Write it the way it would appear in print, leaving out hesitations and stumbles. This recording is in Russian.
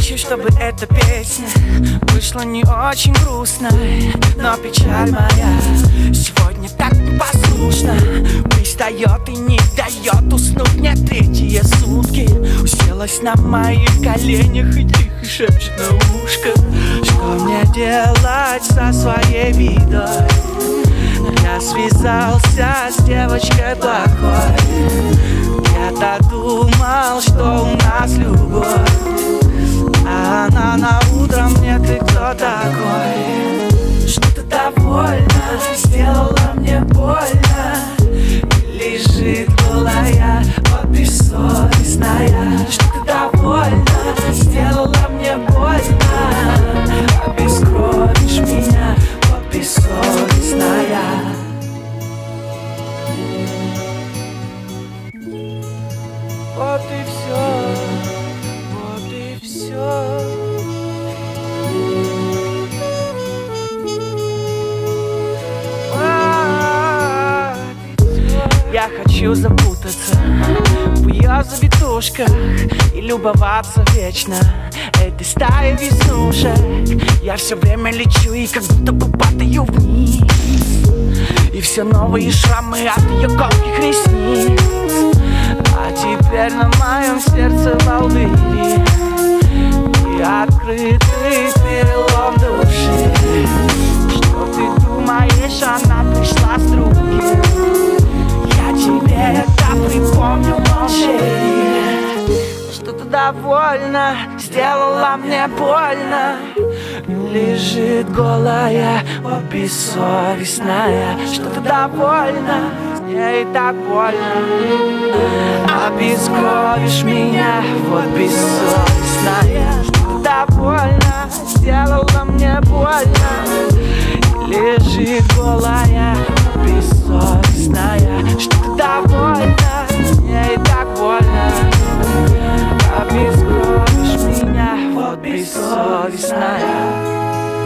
хочу, чтобы эта песня вышла не очень грустной, но печаль моя сегодня так непослушна, пристает и не дает уснуть мне третьи сутки. Уселась на моих коленях и тихо шепчет на ушко, что мне делать со своей бедой. Я связался с девочкой плохой, я-то думал, что у нас любовь, а она на утро мне: ты кто такой? Что ты довольна, сделала мне больно, лежит голая, вот бессовестная. Что ты довольна, сделала мне больно, обескровишь меня, вот бессовестная. Вот и все, вот и все. Я хочу запутаться в ее завитушках и любоваться вечно этой стаей веснушек. Я все время лечу и как будто бы падаю вниз, и все новые шрамы от ее колких ресниц. А теперь на моем сердце волдыри и открытый перелом души. Что ты думаешь, она пришла с другим? Я тебе это припомню в молчании. Что ты довольна, сделала мне больно, лежит голая, вот бессовестная. Что ты довольна, ей так больно, обескровишь меня, вот бессовестная. Что ты довольна, сделала мне больно, лежит голая, вот бессовестная. Что ты довольна, ей так больно, обескровишь меня, вот бессовестная.